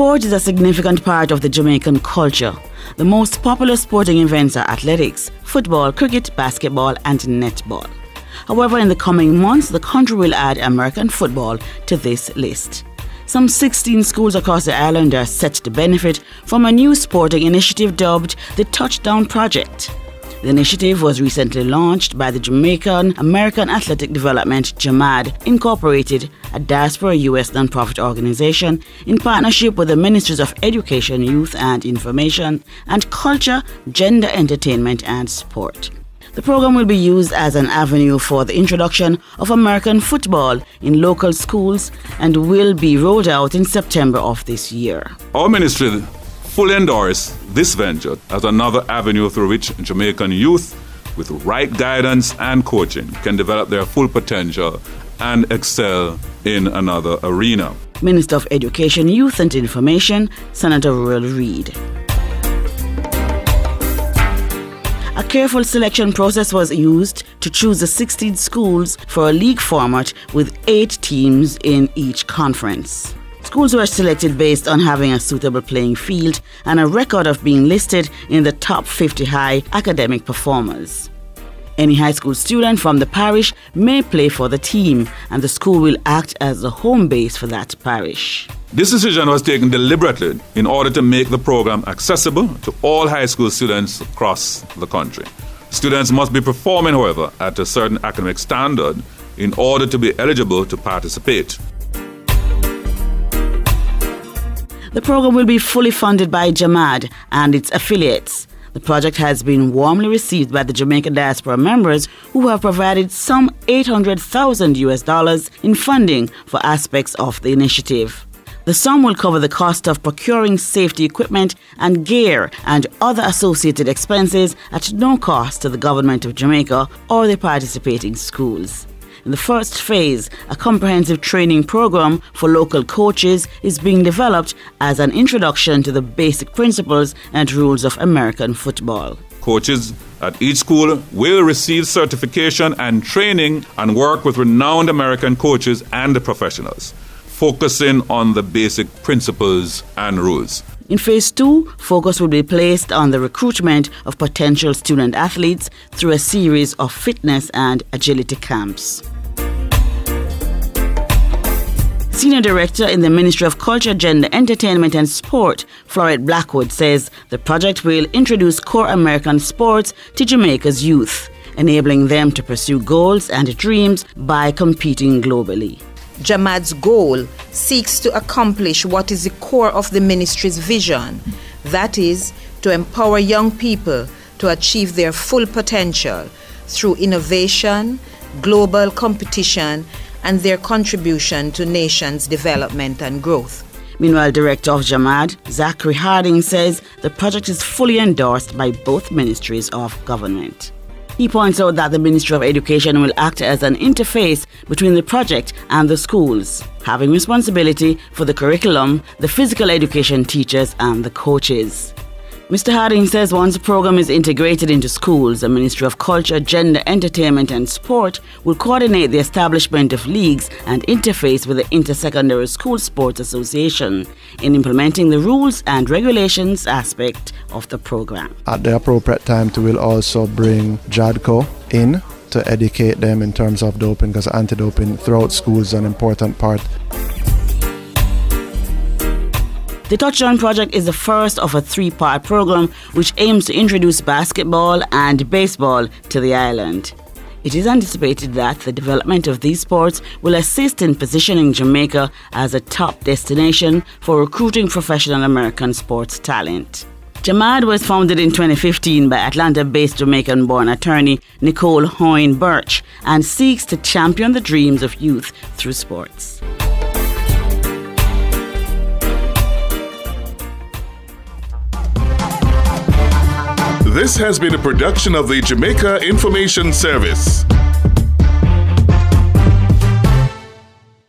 Sport is a significant part of the Jamaican culture. The most popular sporting events are athletics, football, cricket, basketball, and netball. However, in the coming months, the country will add American football to this list. Some 16 schools across the island are set to benefit from a new sporting initiative dubbed the Touchdown Project. The initiative was recently launched by the Jamaican American Athletic Development, JAMAD, Incorporated, a diaspora U.S. non-profit organization in partnership with the Ministries of Education, Youth and Information, and Culture, Gender, Entertainment and Sport. The program will be used as an avenue for the introduction of American football in local schools and will be rolled out in September of this year. Our ministry fully endorse this venture as another avenue through which Jamaican youth, with right guidance and coaching, can develop their full potential and excel in another arena. Minister of Education, Youth and Information, Senator Royal Reid. A careful selection process was used to choose the 16 schools for a league format with 8 teams in each conference. Schools were selected based on having a suitable playing field and a record of being listed in the top 50 high academic performers. Any high school student from the parish may play for the team, and the school will act as the home base for that parish. This decision was taken deliberately in order to make the program accessible to all high school students across the country. Students must be performing, however, at a certain academic standard in order to be eligible to participate. The program will be fully funded by JAMAD and its affiliates. The project has been warmly received by the Jamaican diaspora members who have provided some $800,000 in funding for aspects of the initiative. The sum will cover the cost of procuring safety equipment and gear and other associated expenses at no cost to the government of Jamaica or the participating schools. In the first phase, a comprehensive training program for local coaches is being developed as an introduction to the basic principles and rules of American football. Coaches at each school will receive certification and training and work with renowned American coaches and professionals, focusing on the basic principles and rules. In Phase 2, focus will be placed on the recruitment of potential student athletes through a series of fitness and agility camps. Senior Director in the Ministry of Culture, Gender, Entertainment and Sport, Floret Blackwood, says the project will introduce core American sports to Jamaica's youth, enabling them to pursue goals and dreams by competing globally. JAMAD's goal seeks to accomplish what is the core of the ministry's vision, that is, to empower young people to achieve their full potential through innovation, global competition, and their contribution to nations' development and growth. Meanwhile, Director of JAMAD, Zachary Harding, says the project is fully endorsed by both ministries of government. He points out that the Ministry of Education will act as an interface between the project and the schools, having responsibility for the curriculum, the physical education teachers, and the coaches. Mr. Harding says once the program is integrated into schools, the Ministry of Culture, Gender, Entertainment and Sport will coordinate the establishment of leagues and interface with the Intersecondary School Sports Association in implementing the rules and regulations aspect of the program. At the appropriate time, we will also bring JADCO in to educate them in terms of doping, because anti-doping throughout schools is an important part. The Touchdown Project is the first of a 3-part program which aims to introduce basketball and baseball to the island. It is anticipated that the development of these sports will assist in positioning Jamaica as a top destination for recruiting professional American sports talent. JAMAD was founded in 2015 by Atlanta-based Jamaican-born attorney Nicole Hoyne Birch and seeks to champion the dreams of youth through sports. This has been a production of the Jamaica Information Service.